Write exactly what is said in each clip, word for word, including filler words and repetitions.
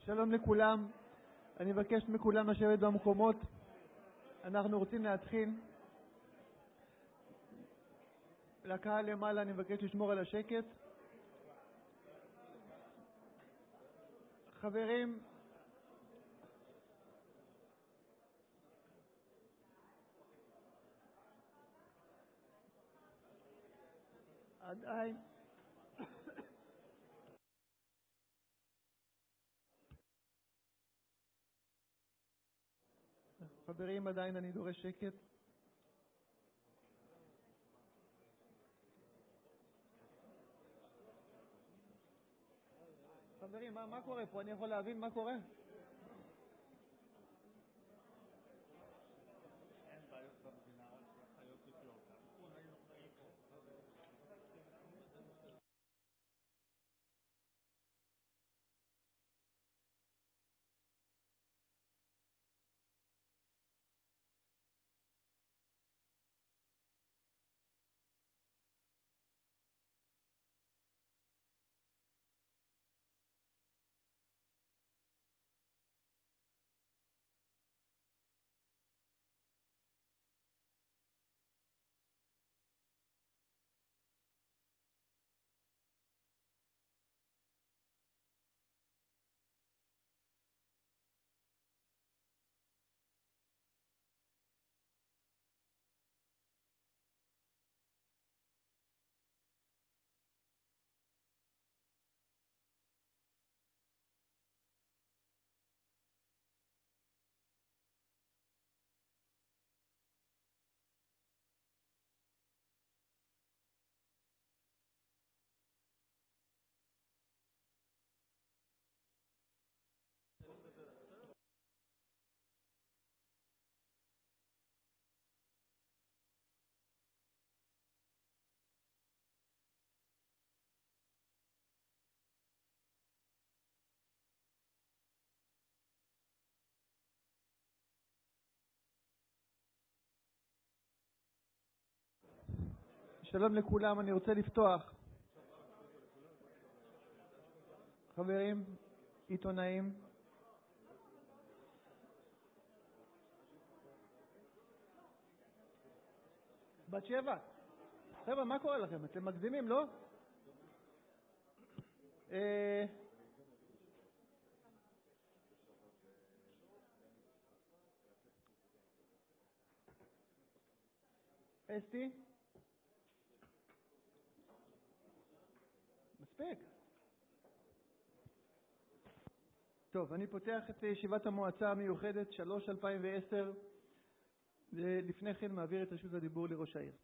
שלום לכולם, אני מבקש מכולם לשבת במקומות. אנחנו רוצים להתחיל. לקהל למעלה אני מבקש לשמור על השקט. חברים, עדיין חברים, עדיין אני דורש שקט. חברים, מה, מה קורה פה? אני יכול להבין מה קורה? שלום לכולם, אני רוצה לפתוח. חברים, עיתונאים, בת שבע, חבר'ה, מה קורה לכם? אתם מגזימים, לא? אה... אסתי? מספיק. טוב, אני פותח את ישיבת המועצה המיוחדת שלוש אלפיים ועשר. לפני כן מעביר את רשות הדיבור לראש העיר.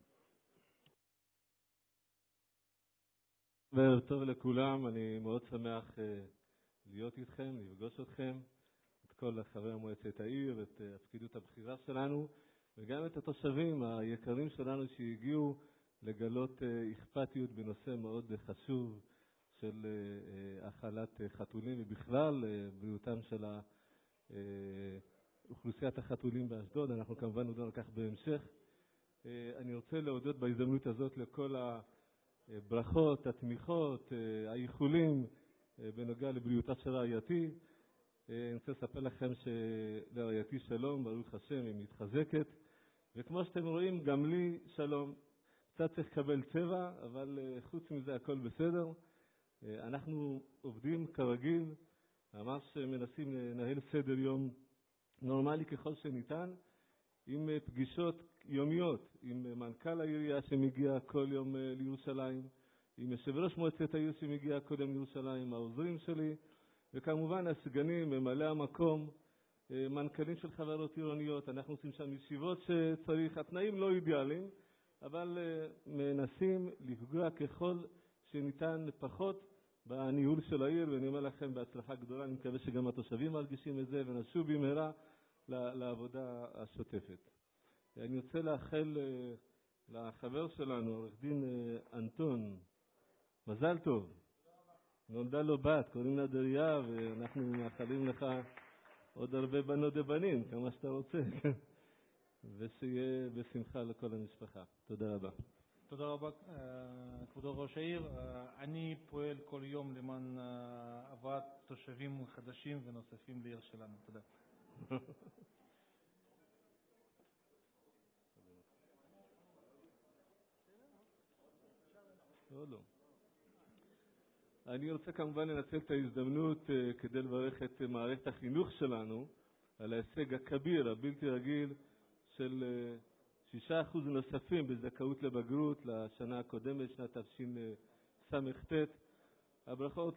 ערב טוב לכולם, אני מאוד שמח להיות איתכם, לפגוש אתכם, את כל חברי מועצת העיר, את הפקידות הבכירה שלנו, וגם את התושבים היקרים שלנו שהגיעו לגלות אכפתיות בנושא מאוד חשוב של האכלת חתולים ובכלל בריאותם של אוכלוסיית החתולים באשדוד. אנחנו כמובן נדבר על כך בהמשך. אני רוצה להודות בהזדמנות הזאת לכל הברכות, התמיכות, האיחולים בנוגע לבריאותה של רעייתי. אני רוצה לספר לכם שלרעייתי שלום, ברוך השם, היא מתחזקת, וכמו שאתם רואים גם לי שלום. קצת צריך לקבל צבע, אבל חוץ מזה הכל בסדר. אנחנו עובדים כרגיל, ממש מנסים לנהל סדר יום נורמלי ככל שניתן, עם פגישות יומיות, עם מנכ"ל העירייה שמגיע כל יום לירושלים, עם יושב ראש מועצת העיר שמגיע כל יום לירושלים, העוזרים שלי, וכמובן הסגנים, ממלא המקום, מנכ"לים של חברות עירוניות. אנחנו עושים שם ישיבות שצריך, התנאים לא אידיאליים, אבל מנסים לפגוע ככל שניתן פחות בניהול של העיר, ואני אומר לכם בהצלחה גדולה. אני מקווה שגם התושבים מרגישים את זה, ונשוב במהרה לעבודה השוטפת. אני רוצה לאחל לחבר שלנו, עורך דין אנטון, מזל טוב. נולדה לו בת, קוראים לה דריה, ואנחנו מאחלים לך עוד הרבה בנות ובנים, כמה שאתה רוצה. ושיהיה בשמחה לכל המשפחה. תודה רבה. תודה רבה, כבוד ראש העיר. אני פועל כל יום למען הבאת תושבים חדשים ונוספים לעיר שלנו. תודה. לא, לא. אני רוצה כמובן לנצל את ההזדמנות כדי לברך את מערכת החינוך שלנו על ההישג הכביר, הבלתי רגיל, של שישה אחוז נוספים בזכאות לבגרות לשנה הקודמת, שנת תשס"ט. הברכות